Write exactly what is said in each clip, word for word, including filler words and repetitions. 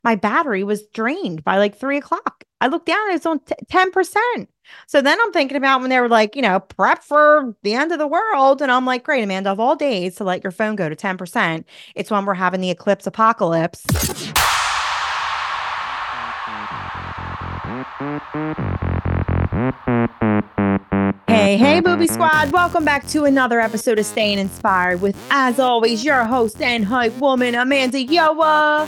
my battery was drained by like three o'clock. I looked down and it's on t- ten percent. So then I'm thinking about when they were like, you know, prep for the end of the world. And I'm like, great, Amanda, of all days to let your phone go to ten percent, it's when we're having the eclipse apocalypse. Hey, hey, Booby Squad. Welcome back to another episode of Staying Inspired with, as always, your host and hype woman, Amanda Yoa.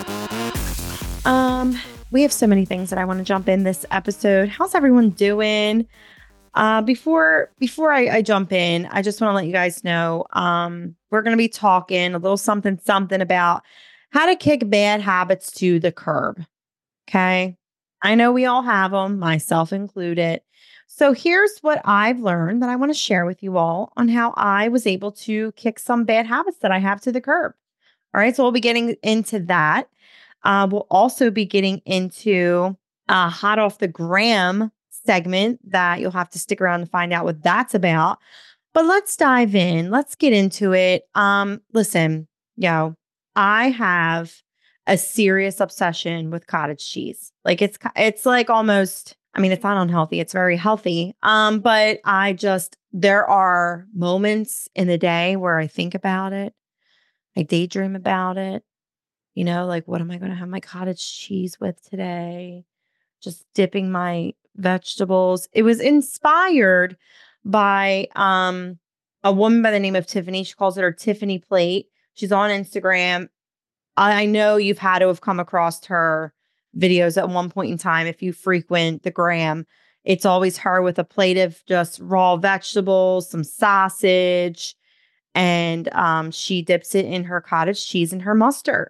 Um, we have so many things that I want to jump in this episode. How's everyone doing? Uh, before before I, I jump in, I just want to let you guys know um, we're going to be talking a little something something about how to kick bad habits to the curb. Okay, I know we all have them, myself included. So here's what I've learned that I want to share with you all on how I was able to kick some bad habits that I have to the curb. All right, so we'll be getting into that. Uh, we'll also be getting into a hot off the gram segment that you'll have to stick around to find out what that's about. But let's dive in. Let's get into it. Um, listen, yo, I have a serious obsession with cottage cheese. Like it's it's like almost, I mean, it's not unhealthy. It's very healthy. Um, but I just there are moments in the day where I think about it. I daydream about it. You know, like, what am I going to have my cottage cheese with today? Just dipping my vegetables. It was inspired by um, a woman by the name of Tiffany. She calls it her Tiffany plate. She's on Instagram. I know you've had to have come across her videos at one point in time if you frequent the gram. It's always her with a plate of just raw vegetables, some sausage, and um, she dips it in her cottage cheese and her mustard.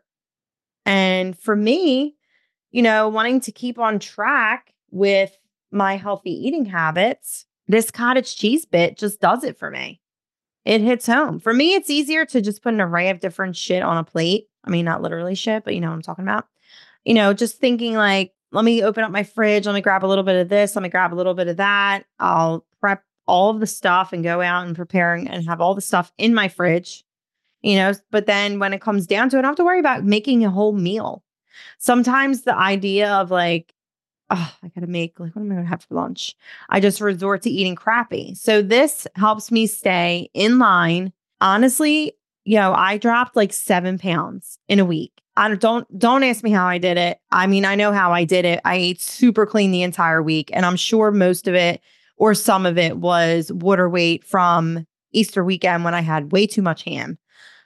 And for me, you know, wanting to keep on track with my healthy eating habits, this cottage cheese bit just does it for me. It hits home. For me, it's easier to just put an array of different shit on a plate. I mean, not literally shit, but you know what I'm talking about. You know, just thinking like, let me open up my fridge. Let me grab a little bit of this. Let me grab a little bit of that. I'll prep all of the stuff and go out and preparing and have all the stuff in my fridge, you know, but then when it comes down to it, I don't have to worry about making a whole meal. Sometimes the idea of like, oh, I gotta make, like, what am I gonna have for lunch? I just resort to eating crappy. So this helps me stay in line. Honestly, you know, I dropped like seven pounds in a week. I don't don't don't ask me how I did it. I mean, I know how I did it. I ate super clean the entire week, and I'm sure most of it or some of it was water weight from Easter weekend when I had way too much ham.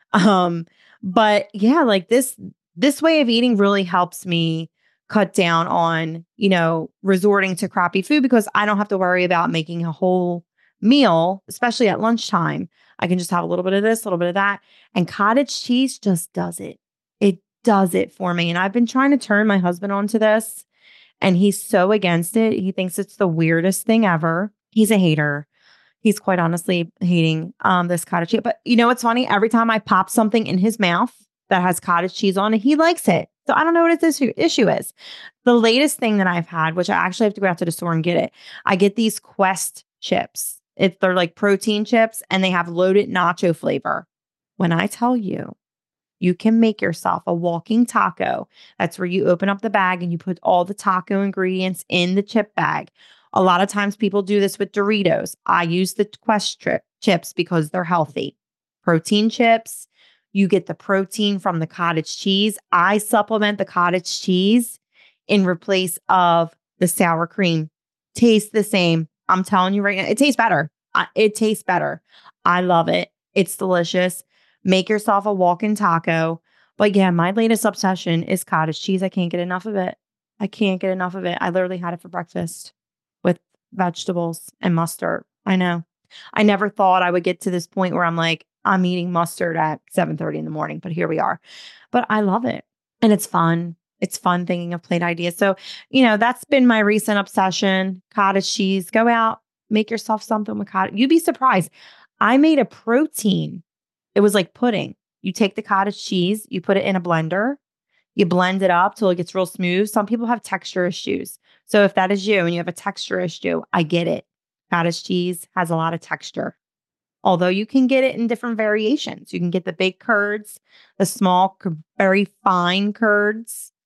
Um, but yeah, like this this way of eating really helps me cut down on, you know, resorting to crappy food because I don't have to worry about making a whole meal, especially at lunchtime. I can just have a little bit of this, a little bit of that. And cottage cheese just does it. It does it for me. And I've been trying to turn my husband onto this, and he's so against it. He thinks it's the weirdest thing ever. He's a hater. He's quite honestly hating um, this cottage cheese. But you know what's funny? Every time I pop something in his mouth that has cottage cheese on it, he likes it. So I don't know what his issue, issue is. The latest thing that I've had, which I actually have to go out to the store and get it, I get these Quest chips. It's they're like protein chips and they have loaded nacho flavor. When I tell you, you can make yourself a walking taco. That's where you open up the bag and you put all the taco ingredients in the chip bag. A lot of times people do this with Doritos. I use the Quest trip chips because they're healthy. Protein chips, you get the protein from the cottage cheese. I supplement the cottage cheese in replace of the sour cream. Tastes the same. I'm telling you right now, it tastes better. I- It tastes better. I love it. It's delicious. Make yourself a walk-in taco. But yeah, my latest obsession is cottage cheese. I can't get enough of it. I can't get enough of it. I literally had it for breakfast with vegetables and mustard. I know. I never thought I would get to this point where I'm like, I'm eating mustard at seven thirty in the morning, but here we are. But I love it. And it's fun. It's fun thinking of plate ideas. So, you know, that's been my recent obsession. Cottage cheese. Go out, make yourself something with cottage. You'd be surprised. I made a protein. It was like pudding. You take the cottage cheese, you put it in a blender, you blend it up till it gets real smooth. Some people have texture issues. So if that is you and you have a texture issue, I get it. Cottage cheese has a lot of texture. Although you can get it in different variations. You can get the big curds, the small, very fine curds.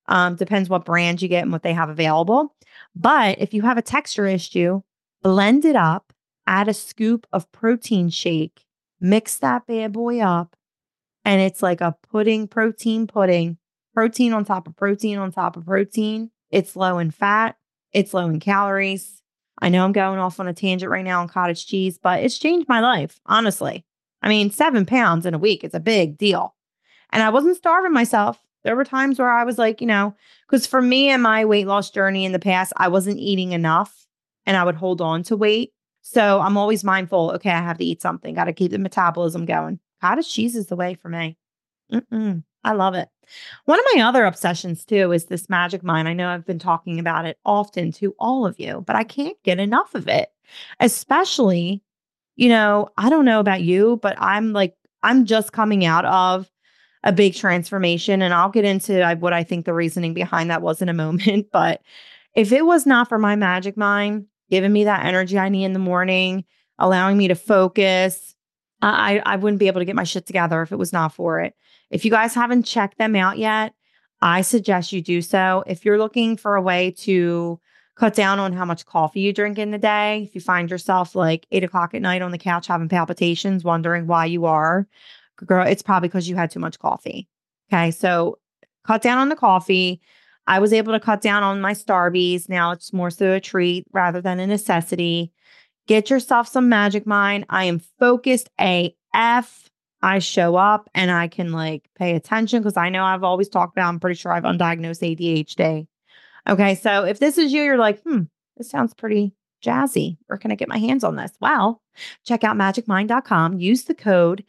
Um, depends what brand you get and what they have available. But if you have a texture issue, blend it up, add a scoop of protein shake, mix that bad boy up, and it's like a pudding, protein pudding, protein on top of protein on top of protein. It's low in fat, it's low in calories. I know I'm going off on a tangent right now on cottage cheese, but it's changed my life, honestly. I mean, seven pounds in a week is a big deal. And I wasn't starving myself. There were times where I was like, you know, because for me and my weight loss journey in the past, I wasn't eating enough and I would hold on to weight. So I'm always mindful, okay, I have to eat something, got to keep the metabolism going. Cottage cheese is the way for me. Mm-mm, I love it. One of my other obsessions too is this Magic Mind. I know I've been talking about it often to all of you, but I can't get enough of it. Especially, you know, I don't know about you, but I'm like, I'm just coming out of a big transformation. And I'll get into uh, what I think the reasoning behind that was in a moment. But if it was not for my Magic Mind giving me that energy I need in the morning, allowing me to focus, I, I wouldn't be able to get my shit together if it was not for it. If you guys haven't checked them out yet, I suggest you do so. If you're looking for a way to cut down on how much coffee you drink in the day, if you find yourself like eight o'clock at night on the couch having palpitations, wondering why you are, girl, it's probably because you had too much coffee. Okay. So cut down on the coffee. I was able to cut down on my Starbies. Now it's more so a treat rather than a necessity. Get yourself some Magic Mind. I am focused A F. I show up and I can like pay attention because I know I've always talked about, I'm pretty sure I've undiagnosed A D H D. Okay. So if this is you, you're like, hmm, this sounds pretty jazzy. Where can I get my hands on this? Well, check out magic mind dot com. Use the code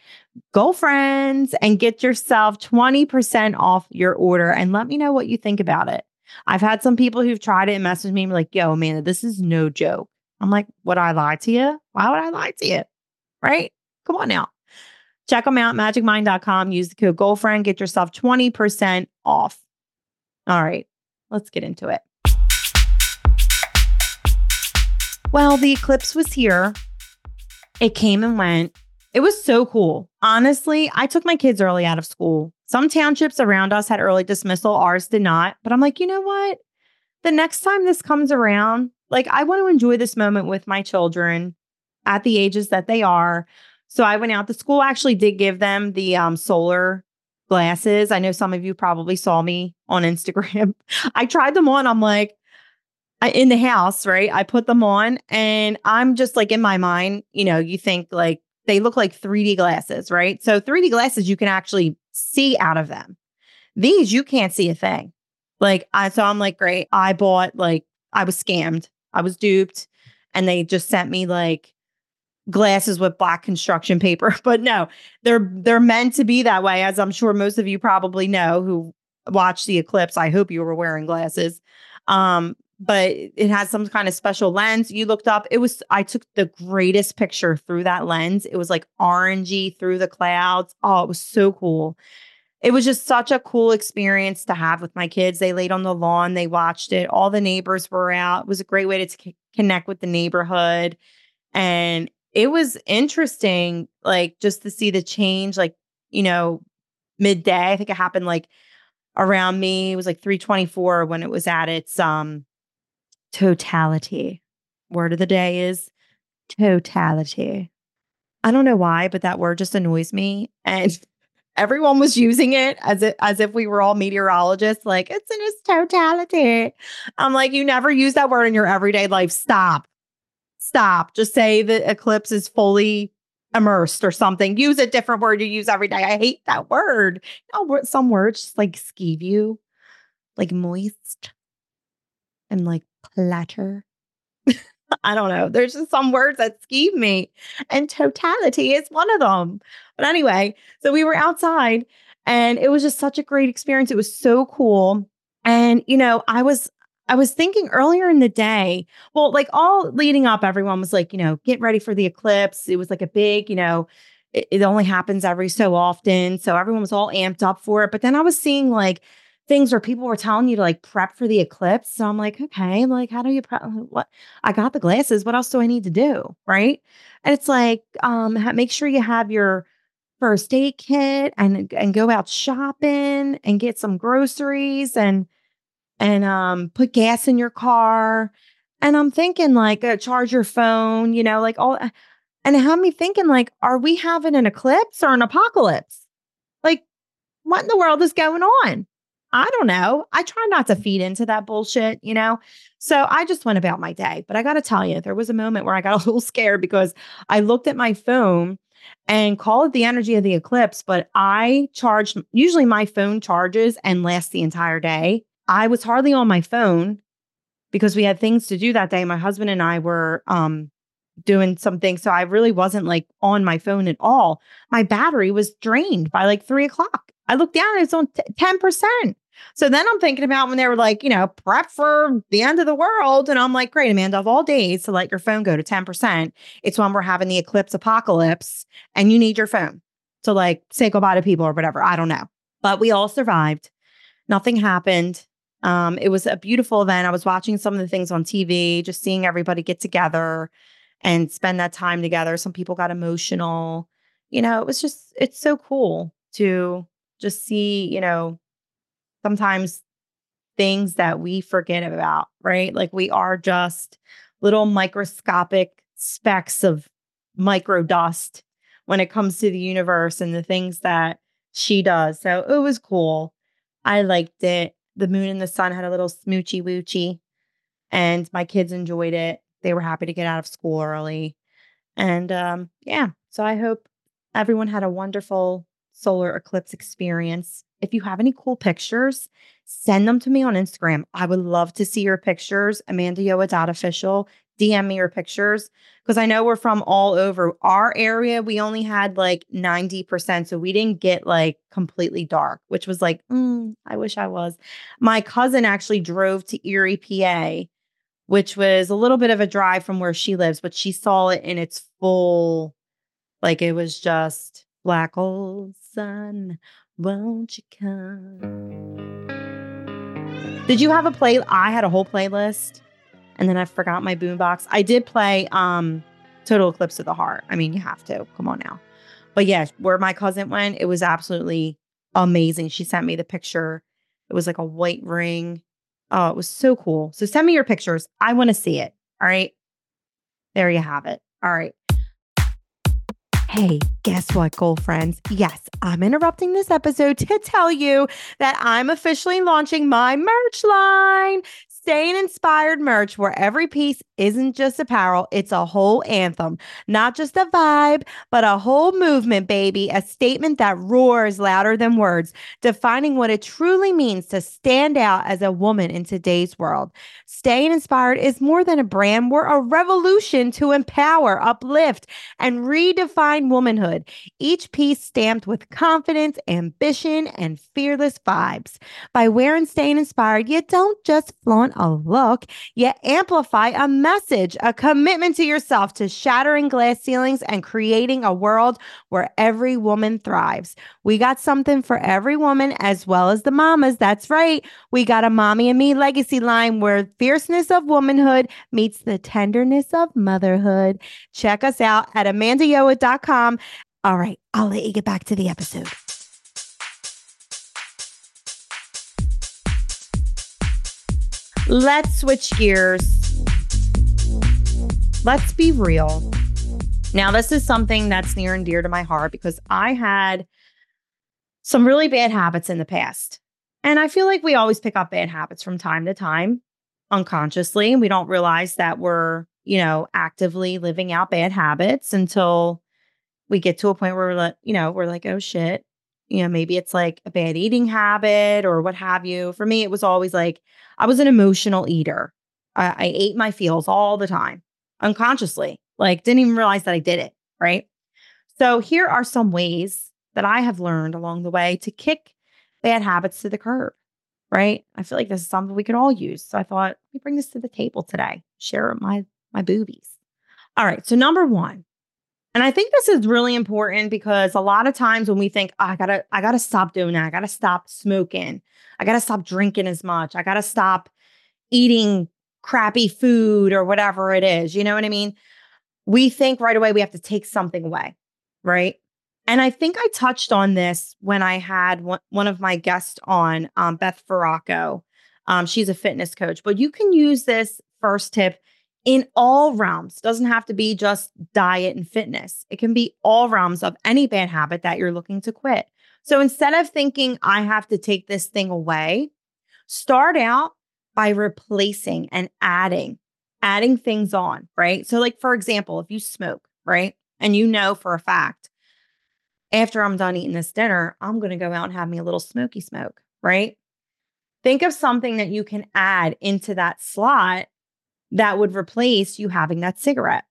GOFRIENDS and get yourself twenty percent off your order and let me know what you think about it. I've had some people who've tried it and messaged me like, yo, Amanda, this is no joke. I'm like, would I lie to you? Why would I lie to you? Right? Come on now. Check them out, magic mind dot com. Use the code GOFRIEND. Get yourself twenty percent off. All right, let's get into it. Well, the eclipse was here. It came and went. It was so cool. Honestly, I took my kids early out of school. Some townships around us had early dismissal. Ours did not. But I'm like, you know what? The next time this comes around, like I want to enjoy this moment with my children at the ages that they are. So I went out. The school actually did give them the um, solar glasses. I know some of you probably saw me on Instagram. I tried them on. I'm like, I, in the house, right? I put them on and I'm just like in my mind, you know, you think like they look like three D glasses, right? So three D glasses, you can actually see out of them. These, you can't see a thing. Like, I, so I'm like, great. I bought like, I was scammed. I was duped. And they just sent me like glasses with black construction paper. But no, they're, they're meant to be that way. As I'm sure most of you probably know who watched the eclipse. I hope you were wearing glasses. Um, but it has some kind of special lens. You looked up, it was, I took the greatest picture through that lens. It was like orangey through the clouds. Oh, it was so cool. It was just such a cool experience to have with my kids. They laid on the lawn, they watched it. All the neighbors were out. It was a great way to t- connect with the neighborhood. And it was interesting, like just to see the change, like, you know, midday. I think it happened like around me. It was like three twenty-four when it was at its um totality. Word of the day is totality. I don't know why, but that word just annoys me. And everyone was using it as if, as if we were all meteorologists, like it's in its totality. I'm like, you never use that word in your everyday life. Stop. Stop. Just say the eclipse is fully immersed or something. Use a different word you use every day. I hate that word. You know, some words just like skeeve you, like moist and like platter. I don't know. There's just some words that skeeve me, and totality is one of them. But anyway, so we were outside and it was just such a great experience. It was so cool. And, you know, I was, I was thinking earlier in the day, well, like all leading up, everyone was like, you know, get ready for the eclipse. It was like a big, you know, it, it only happens every so often. So everyone was all amped up for it. But then I was seeing like things where people were telling you to like prep for the eclipse. So I'm like, okay, like how do you prep? What? I got the glasses. What else do I need to do? Right. And it's like, um, ha- make sure you have your first aid kit and, and go out shopping and get some groceries. And and um, put gas in your car. And I'm thinking like uh, charge your phone, you know, like all. And it had me thinking like, are we having an eclipse or an apocalypse? Like, what in the world is going on? I don't know. I try not to feed into that bullshit, you know? So I just went about my day. But I got to tell you, there was a moment where I got a little scared because I looked at my phone and call it the energy of the eclipse, but I charged, usually my phone charges and lasts the entire day. I was hardly on my phone because we had things to do that day. My husband and I were um, doing something. So I really wasn't like on my phone at all. My battery was drained by like three o'clock. I looked down and it's on t- ten percent. So then I'm thinking about when they were like, you know, prep for the end of the world. And I'm like, great, Amanda, of all days to let your phone go to ten percent, it's when we're having the eclipse apocalypse and you need your phone to like say goodbye to people or whatever. I don't know. But we all survived. Nothing happened. Um, it was a beautiful event. I was watching some of the things on T V, just seeing everybody get together and spend that time together. Some people got emotional. You know, it was just, it's so cool to just see, you know, sometimes things that we forget about, right? Like we are just little microscopic specks of micro dust when it comes to the universe and the things that she does. So it was cool. I liked it. The moon and the sun had a little smoochy woochy, and my kids enjoyed it. They were happy to get out of school early. And um, yeah, so I hope everyone had a wonderful solar eclipse experience. If you have any cool pictures, send them to me on Instagram. I would love to see your pictures. Amanda Yoa official. D M me your pictures because I know we're from all over. Our area, we only had like ninety percent. So we didn't get like completely dark, which was like, mm, I wish I was. My cousin actually drove to Erie, P A, which was a little bit of a drive from where she lives, but she saw it in its full, like it was just black old sun, won't you come? Did you have a play? I had a whole playlist and then I forgot my boombox. I did play um Total Eclipse of the Heart. I mean, you have to. Come on now. But yeah, where my cousin went, it was absolutely amazing. She sent me the picture. It was like a white ring. Oh, it was so cool. So send me your pictures. I want to see it. All right. There you have it. All right. Hey, guess what, goal friends? Yes, I'm interrupting this episode to tell you that I'm officially launching my merch line. Staying Inspired merch, where every piece isn't just apparel, it's a whole anthem. Not just a vibe, but a whole movement, baby. A statement that roars louder than words, defining what it truly means to stand out as a woman in today's world. Staying Inspired is more than a brand. We're a revolution to empower, uplift, and redefine womanhood. Each piece stamped with confidence, ambition, and fearless vibes. By wearing Staying Inspired, you don't just flaunt a look, you amplify a message, a commitment to yourself to shattering glass ceilings and creating a world where every woman thrives. We got something for every woman as well as the mamas. That's right. We got a Mommy and Me legacy line where fierceness of womanhood meets the tenderness of motherhood. Check us out at amanda yoa dot com. All right, I'll let you get back to the episode. Let's switch gears. Let's be real. Now, this is something that's near and dear to my heart because I had some really bad habits in the past. And I feel like we always pick up bad habits from time to time unconsciously. We don't realize that we're, you know, actively living out bad habits until we get to a point where we're like, you know, we're like, oh shit. You know, maybe it's like a bad eating habit or what have you. For me, it was always like I was an emotional eater. I, I ate my feels all the time, unconsciously. Like, didn't even realize that I did it. Right. So here are some ways that I have learned along the way to kick bad habits to the curb. Right. I feel like this is something we could all use. So I thought, let me bring this to the table today. Share my my boobies. All right. So number one. And I think this is really important because a lot of times when we think, oh, I gotta, I gotta stop doing that. I gotta stop smoking. I gotta stop drinking as much. I gotta stop eating crappy food or whatever it is. You know what I mean? We think right away we have to take something away, right? And I think I touched on this when I had one, one of my guests on, um, Beth Farraco. Um, she's a fitness coach, but you can use this first tip in all realms. Doesn't have to be just diet and fitness. It can be all realms of any bad habit that you're looking to quit. So instead of thinking I have to take this thing away, start out by replacing and adding, adding things on, right? So like, for example, if you smoke, right? And you know for a fact, after I'm done eating this dinner, I'm going to go out and have me a little smoky smoke, right? Think of something that you can add into that slot that would replace you having that cigarette.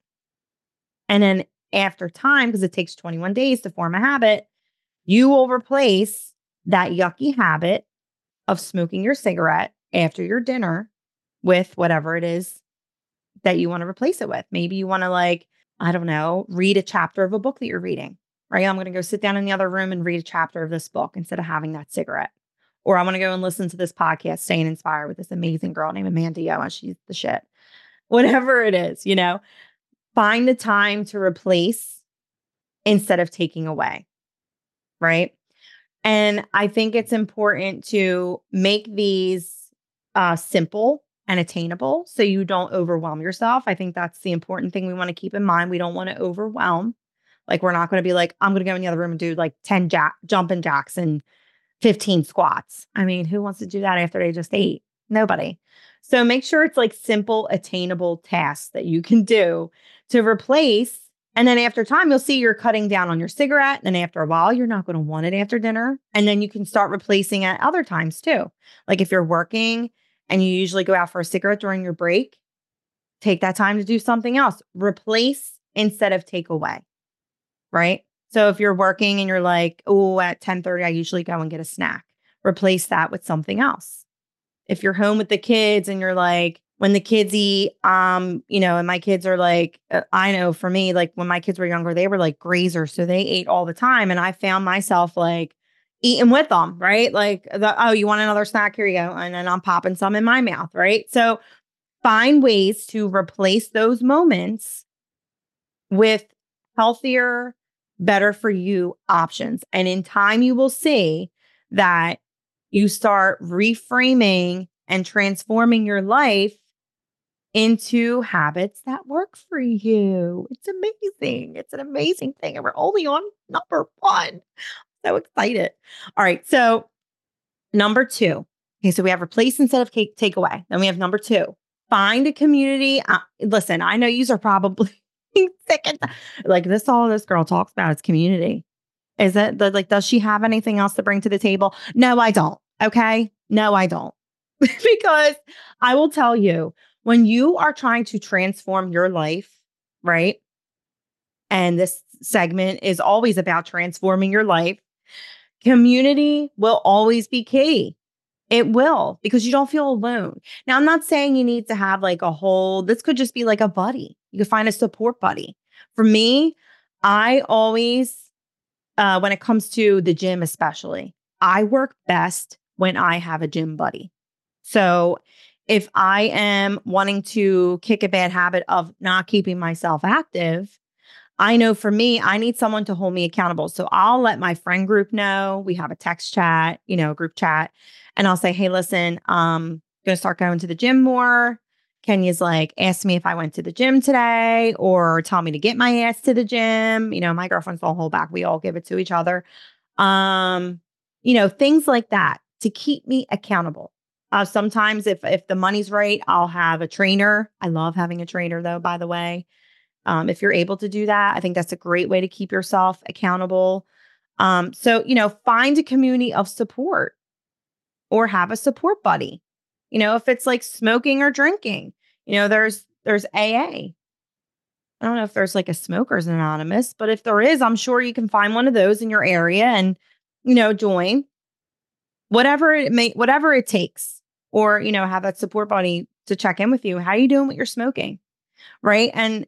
And then after time, because it takes twenty-one days to form a habit, you will replace that yucky habit of smoking your cigarette after your dinner with whatever it is that you want to replace it with. Maybe you want to, like, I don't know, read a chapter of a book that you're reading, right? I'm going to go sit down in the other room and read a chapter of this book instead of having that cigarette. Or I'm going to go and listen to this podcast, Staying Inspired, with this amazing girl named Amanda Yoa. She's the shit. Whatever it is, you know, find the time to replace instead of taking away, right? And I think it's important to make these uh, simple and attainable so you don't overwhelm yourself. I think that's the important thing we want to keep in mind. We don't want to overwhelm. Like, we're not going to be like, I'm going to go in the other room and do like ten jack jumping jacks and fifteen squats. I mean, who wants to do that after they just ate? Nobody. So make sure it's like simple, attainable tasks that you can do to replace. And then after time, you'll see you're cutting down on your cigarette. And then after a while, you're not going to want it after dinner. And then you can start replacing at other times too. Like if you're working and you usually go out for a cigarette during your break, take that time to do something else. Replace instead of take away, right? So if you're working and you're like, oh, at ten thirty, I usually go and get a snack. Replace that with something else. If you're home with the kids and you're like, when the kids eat, um, you know, and my kids are like, uh, I know for me, like when my kids were younger, they were like grazers. So they ate all the time. And I found myself like eating with them, right? Like, the, oh, you want another snack? Here you go. And then I'm popping some in my mouth, right? So find ways to replace those moments with healthier, better for you options. And in time, you will see that you start reframing and transforming your life into habits that work for you. It's amazing. It's an amazing thing. And we're only on number one. So excited. All right. So number two. Okay. So we have replace instead of take, take away. Then we have number two. Find a community. Uh, listen, I know you are probably sick and like this. All this girl talks about is community. Is it the, like, does she have anything else to bring to the table? No, I don't. Okay. No, I don't. Because I will tell you, when you are trying to transform your life, right? And this segment is always about transforming your life. Community will always be key. It will, because you don't feel alone. Now, I'm not saying you need to have like a whole, this could just be like a buddy. You could find a support buddy. For me, I always, uh, when it comes to the gym, especially, I work best when I have a gym buddy. So if I am wanting to kick a bad habit of not keeping myself active, I know for me, I need someone to hold me accountable. So I'll let my friend group know. We have a text chat, you know, group chat. And I'll say, hey, listen, um, going to start going to the gym more. Kenya's like, ask me if I went to the gym today or tell me to get my ass to the gym. You know, my girlfriends don't hold back. We all give it to each other. Um, you know, things like that to keep me accountable. Uh, sometimes if if the money's right, I'll have a trainer. I love having a trainer, though, by the way. Um, if you're able to do that, I think that's a great way to keep yourself accountable. Um, so, you know, find a community of support or have a support buddy. You know, if it's like smoking or drinking, you know, there's there's A A. I don't know if there's like a Smokers Anonymous, but if there is, I'm sure you can find one of those in your area and, you know, join whatever it may, whatever it takes, or, you know, have that support buddy to check in with you. How are you doing with your smoking? Right. And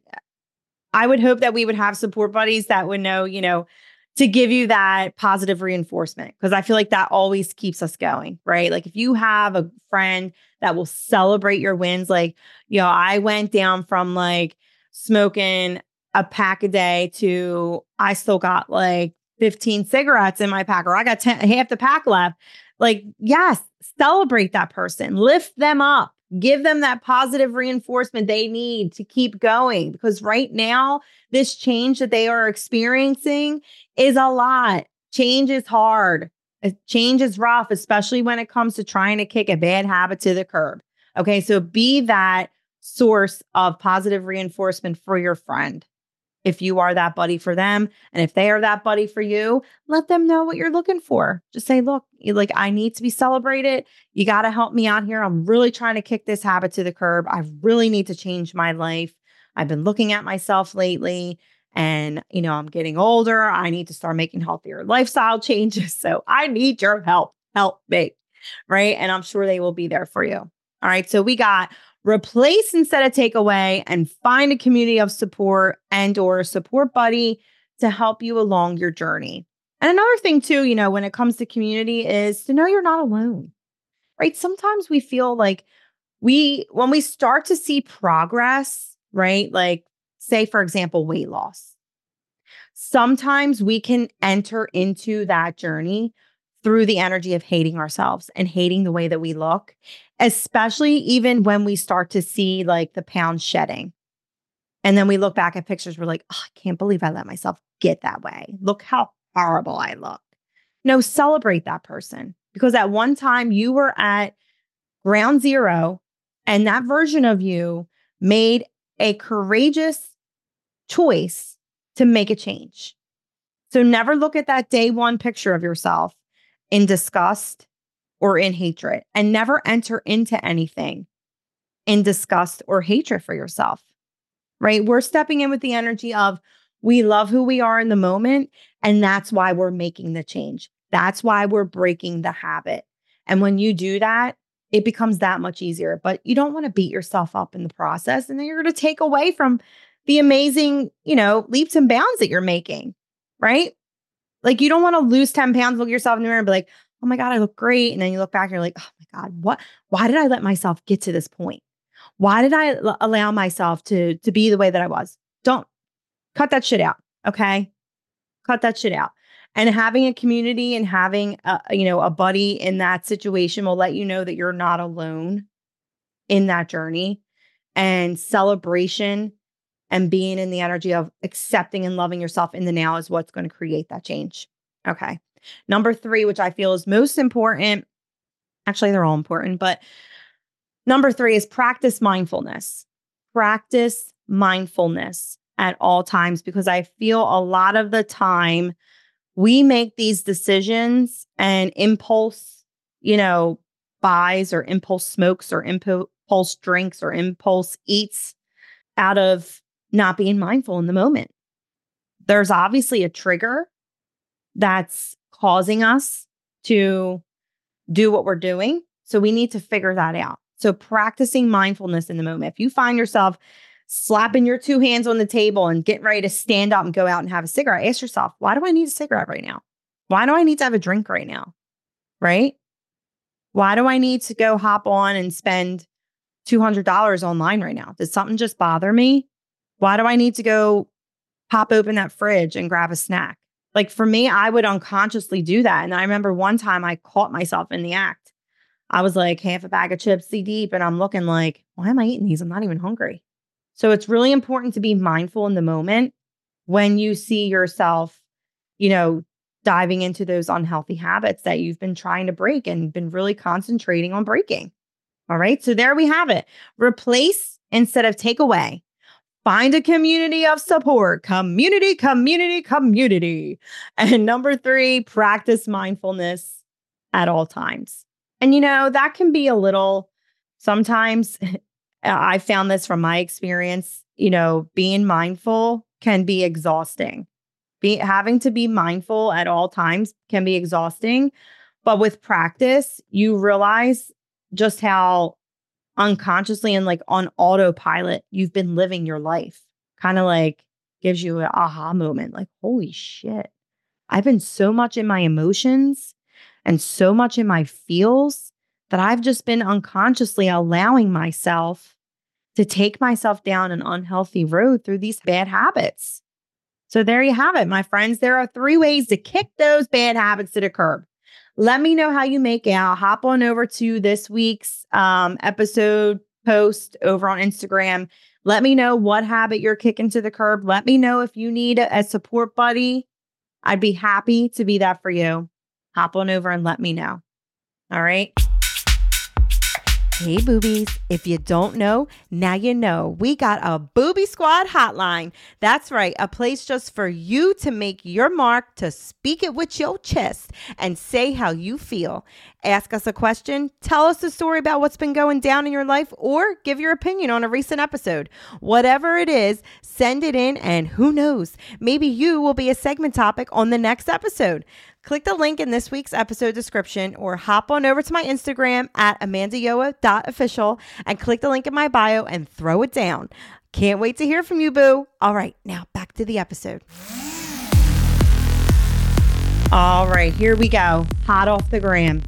I would hope that we would have support buddies that would know, you know, to give you that positive reinforcement, because I feel like that always keeps us going, right? Like if you have a friend that will celebrate your wins, like, you know, I went down from like smoking a pack a day to I still got like fifteen cigarettes in my pack, or I got ten, half the pack left. Like, yes, celebrate that person, lift them up, give them that positive reinforcement they need to keep going. Because right now, this change that they are experiencing is a lot. Change is hard. Uh, Change is rough, especially when it comes to trying to kick a bad habit to the curb. Okay, so be that source of positive reinforcement for your friend. If you are that buddy for them, and if they are that buddy for you, let them know what you're looking for. Just say, look, you like, I need to be celebrated. You got to help me out here. I'm really trying to kick this habit to the curb. I really need to change my life. I've been looking at myself lately and, you know, I'm getting older. I need to start making healthier lifestyle changes. So I need your help. Help me. Right. And I'm sure they will be there for you. All right. So we got replace instead of take away, and find a community of support and or a support buddy to help you along your journey. And another thing too, you know, when it comes to community is to know you're not alone, right? Sometimes we feel like we, when we start to see progress, right? Like say, for example, weight loss. Sometimes we can enter into that journey through the energy of hating ourselves and hating the way that we look, especially even when we start to see like the pounds shedding. And then we look back at pictures, we're like, oh, I can't believe I let myself get that way. Look how horrible I look. No, celebrate that person, because at one time you were at ground zero and that version of you made a courageous choice to make a change. So never look at that day one picture of yourself in disgust or in hatred, and never enter into anything in disgust or hatred for yourself, right? We're stepping in with the energy of we love who we are in the moment. And that's why we're making the change. That's why we're breaking the habit. And when you do that, it becomes that much easier. But you don't want to beat yourself up in the process. And then you're going to take away from the amazing, you know, leaps and bounds that you're making, right? Like you don't want to lose ten pounds, look at yourself in the mirror and be like, oh my God, I look great. And then you look back and you're like, oh my God, what, why did I let myself get to this point? Why did I l- allow myself to, to be the way that I was? Don't cut that shit out. Okay. Cut that shit out. And having a community and having a, you know, a buddy in that situation will let you know that you're not alone in that journey. And celebration and being in the energy of accepting and loving yourself in the now is what's going to create that change. Okay. Number three, which I feel is most important. Actually, they're all important, but number three is practice mindfulness. Practice mindfulness at all times, because I feel a lot of the time we make these decisions and impulse, you know, buys or impulse smokes or impulse drinks or impulse eats out of not being mindful in the moment. There's obviously a trigger that's causing us to do what we're doing. So we need to figure that out. So practicing mindfulness in the moment. If you find yourself slapping your two hands on the table and getting ready to stand up and go out and have a cigarette, ask yourself, why do I need a cigarette right now? Why do I need to have a drink right now? Right? Why do I need to go hop on and spend two hundred dollars online right now? Does something just bother me? Why do I need to go pop open that fridge and grab a snack? Like for me, I would unconsciously do that. And I remember one time I caught myself in the act. I was like half a bag of chips deep and I'm looking like, why am I eating these? I'm not even hungry. So it's really important to be mindful in the moment when you see yourself, you know, diving into those unhealthy habits that you've been trying to break and been really concentrating on breaking. All right. So there we have it. Replace instead of take away. Find a community of support. Community, community, community. And number three, practice mindfulness at all times. And, you know, that can be a little, sometimes I found this from my experience, you know, being mindful can be exhausting. Be, having to be mindful at all times can be exhausting. But with practice, you realize just how unconsciously and like on autopilot you've been living your life. Kind of like gives you an aha moment, like, holy shit, I've been so much in my emotions and so much in my feels that I've just been unconsciously allowing myself to take myself down an unhealthy road through these bad habits. So there you have it, my friends. There are three ways to kick those bad habits to the curb. Let me know how you make out. Hop on over to this week's um, episode post over on Instagram. Let me know what habit you're kicking to the curb. Let me know if you need a, a support buddy. I'd be happy to be that for you. Hop on over and let me know. All right. Hey, boobies. If you don't know, now you know. We got a Booby Squad hotline. That's right. A place just for you to make your mark, to speak it with your chest and say how you feel. Ask us a question, tell us a story about what's been going down in your life, or give your opinion on a recent episode. Whatever it is, send it in, and who knows, maybe you will be a segment topic on the next episode. Click the link in this week's episode description or hop on over to my Instagram at amanda yoa dot official and click the link in my bio and throw it down. Can't wait to hear from you, boo. All right, now back to the episode. All right, here we go. Hot off the gram.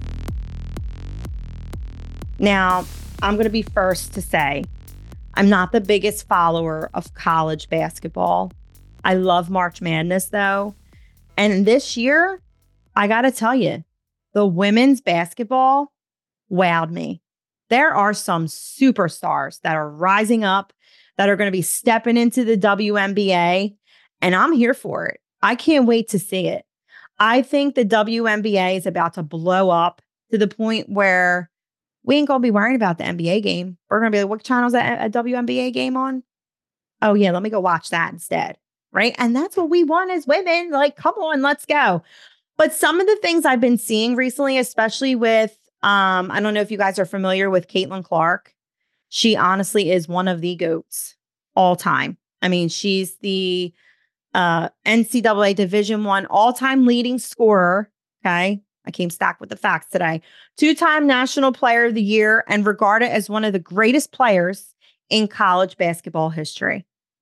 Now, I'm going to be first to say I'm not the biggest follower of college basketball. I love March Madness, though. And this year, I got to tell you, the women's basketball wowed me. There are some superstars that are rising up, that are going to be stepping into the W N B A, and I'm here for it. I can't wait to see it. I think the W N B A is about to blow up to the point where we ain't going to be worrying about the N B A game. We're going to be like, what channel's that a W N B A game on? Oh, yeah, let me go watch that instead, right? And that's what we want as women. Like, come on, let's go. But some of the things I've been seeing recently, especially with, um, I don't know if you guys are familiar with Caitlin Clark. She honestly is one of the GOATs all time. I mean, she's the uh, N C double A Division One all-time leading scorer. Okay. I came stacked with the facts today. Two-time National Player of the Year and regarded as one of the greatest players in college basketball history.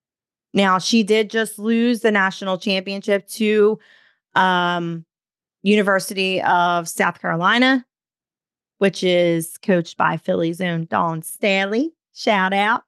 Now, she did just lose the national championship to um, University of South Carolina, which is coached by Philly's own Dawn Staley. Shout out,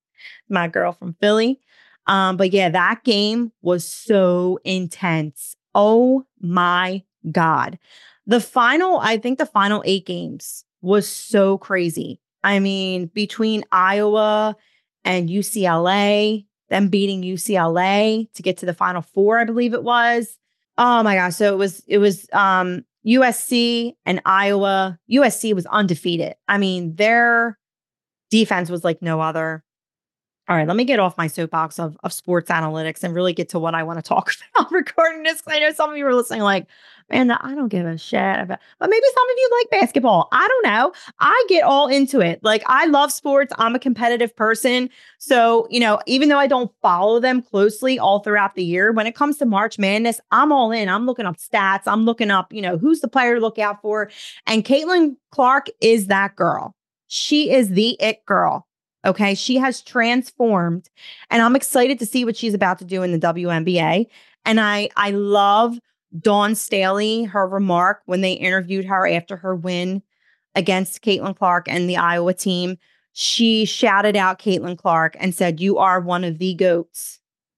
my girl from Philly. Um, but yeah, that game was so intense. Oh my God. The final, I think the final eight games was so crazy. I mean, between Iowa and U C L A, them beating U C L A to get to the Final Four, I believe it was. Oh my gosh. So it was, it was um, U S C and Iowa. U S C was undefeated. I mean, their defense was like no other. All right, let me get off my soapbox of, of sports analytics and really get to what I want to talk about recording this. I know some of you are listening like, man, I don't give a shit about, but maybe some of you like basketball. I don't know. I get all into it. Like, I love sports. I'm a competitive person. So, you know, even though I don't follow them closely all throughout the year, when it comes to March Madness, I'm all in. I'm looking up stats. I'm looking up, you know, who's the player to look out for. And Caitlin Clark is that girl. She is the it girl. Okay, she has transformed, and I'm excited to see what she's about to do in the W N B A. And I, I love Dawn Staley, her remark when they interviewed her after her win against Caitlin Clark and the Iowa team. She shouted out Caitlin Clark and said, "You are one of the GOATs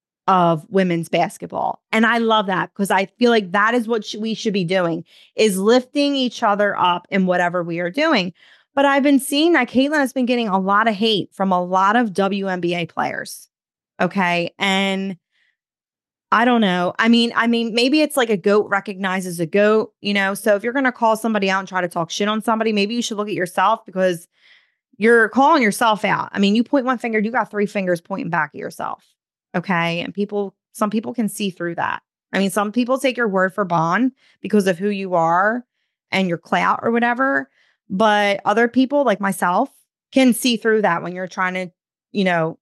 of women's basketball." And I love that because I feel like that is what sh- we should be doing, is lifting each other up in whatever we are doing. But I've been seeing that Caitlin has been getting a lot of hate from a lot of W N B A players. Okay. And I don't know. I mean, I mean, maybe it's like a GOAT recognizes a GOAT, you know? So if you're going to call somebody out and try to talk shit on somebody, maybe you should look at yourself because you're calling yourself out. I mean, you point one finger, you got three fingers pointing back at yourself. Okay. And people, some people can see through that. I mean, some people take your word for bond because of who you are and your clout or whatever. But other people like myself can see through that when you're trying to, you know,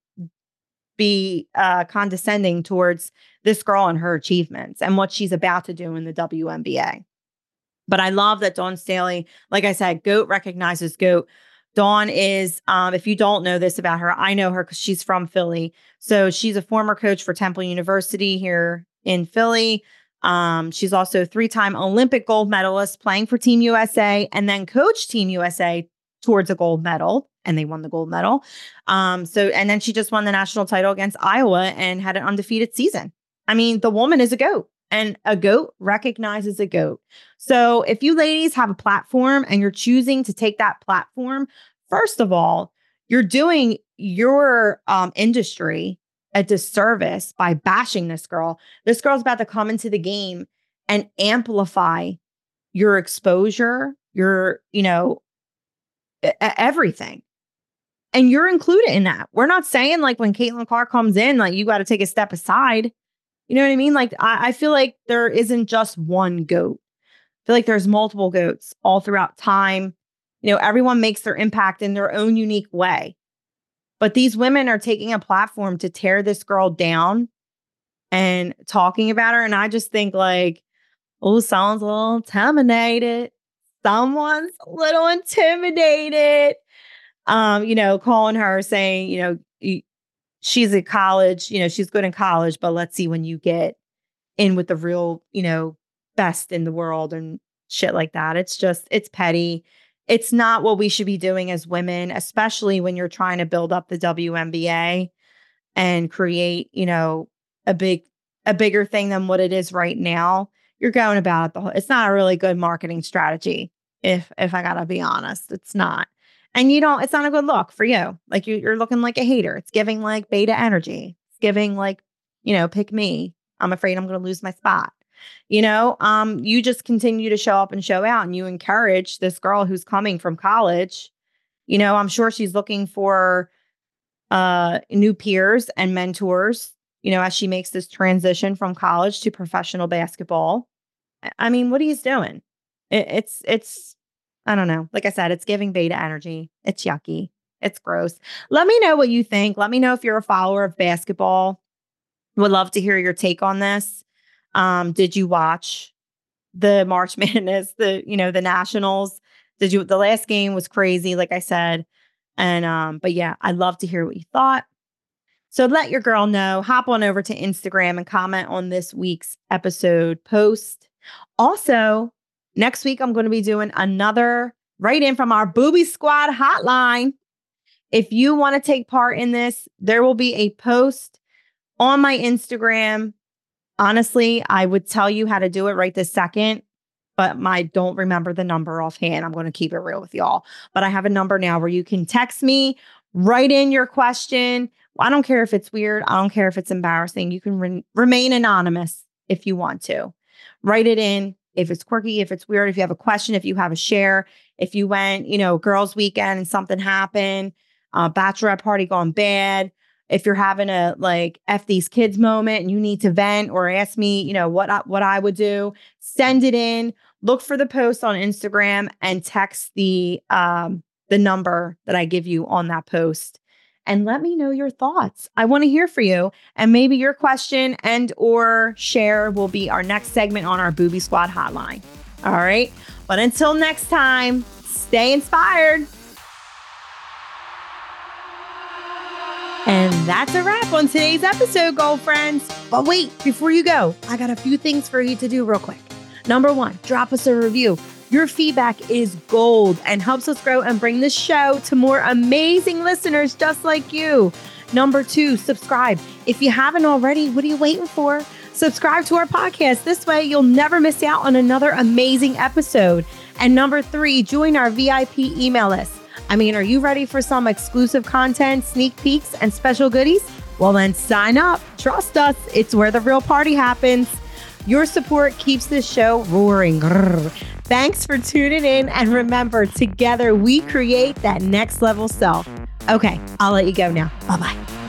be uh, condescending towards this girl and her achievements and what she's about to do in the W N B A. But I love that Dawn Staley, like I said, GOAT recognizes GOAT. Dawn is, um, if you don't know this about her, I know her because she's from Philly. So she's a former coach for Temple University here in Philly. Um, she's also a three-time Olympic gold medalist playing for Team U S A and then coached Team U S A towards a gold medal, and they won the gold medal. Um, so, and then she just won the national title against Iowa and had an undefeated season. I mean, the woman is a GOAT, and a goat recognizes a goat. So if you ladies have a platform and you're choosing to take that platform, first of all, you're doing your um, industry a disservice by bashing this girl. This girl's about to come into the game and amplify your exposure, your, you know, everything. And you're included in that. We're not saying like when Caitlin Clark comes in, like you got to take a step aside. You know what I mean? Like I, I feel like there isn't just one goat. I feel like there's multiple goats all throughout time. You know, everyone makes their impact in their own unique way. But these women are taking a platform to tear this girl down and talking about her. And I just think like, oh, someone's a little intimidated. Someone's a little intimidated. Um, you know, calling her saying, you know, she's at college, you know, she's good in college, but let's see when you get in with the real, you know, best in the world and shit like that. It's just, it's petty. It's not what we should be doing as women, especially when you're trying to build up the W N B A and create, you know, a big, a bigger thing than what it is right now. You're going about it the whole, it's not a really good marketing strategy. If, if I gotta be honest, it's not. And you don't, it's not a good look for you. Like you, you're looking like a hater. It's giving like beta energy. It's giving like, you know, pick me. I'm afraid I'm going to lose my spot. You know, um, you just continue to show up and show out and you encourage this girl who's coming from college. You know, I'm sure she's looking for uh, new peers and mentors, you know, as she makes this transition from college to professional basketball. I mean, what he's doing, it, it's, it's, I don't know. Like I said, it's giving beta energy. It's yucky. It's gross. Let me know what you think. Let me know if you're a follower of basketball. Would love to hear your take on this. Um, did you watch the March Madness, the, you know, the Nationals? Did you, the last game was crazy, like I said. And, um, but yeah, I'd love to hear what you thought. So let your girl know. Hop on over to Instagram and comment on this week's episode post. Also, next week, I'm going to be doing another write-in from our Booby Squad hotline. If you want to take part in this, there will be a post on my Instagram. Honestly, I would tell you how to do it right this second, but I don't remember the number offhand. I'm going to keep it real with y'all. But I have a number now where you can text me, write in your question. I don't care if it's weird. I don't care if it's embarrassing. You can re- remain anonymous if you want to. Write it in. If it's quirky, if it's weird, if you have a question, if you have a share, if you went, you know, girls' weekend and something happened, uh, bachelorette party gone bad, if you're having a like F these kids moment and you need to vent or ask me, you know, what I, what I would do, send it in. Look for the post on Instagram and text the um, the number that I give you on that post. And let me know your thoughts. I want to hear for you. And maybe your question and or share will be our next segment on our Booby Squad hotline. All right. But until next time, stay inspired. And that's a wrap on today's episode, girlfriends. But wait, before you go, I got a few things for you to do real quick. Number one, drop us a review. Your feedback is gold and helps us grow and bring this show to more amazing listeners just like you. Number two, subscribe. If you haven't already, what are you waiting for? Subscribe to our podcast. This way, you'll never miss out on another amazing episode. And number three, join our V I P email list. I mean, are you ready for some exclusive content, sneak peeks, and special goodies? Well, then sign up. Trust us. It's where the real party happens. Your support keeps this show roaring. Grrr. Thanks for tuning in. And remember, together we create that next level self. Okay, I'll let you go now. Bye-bye.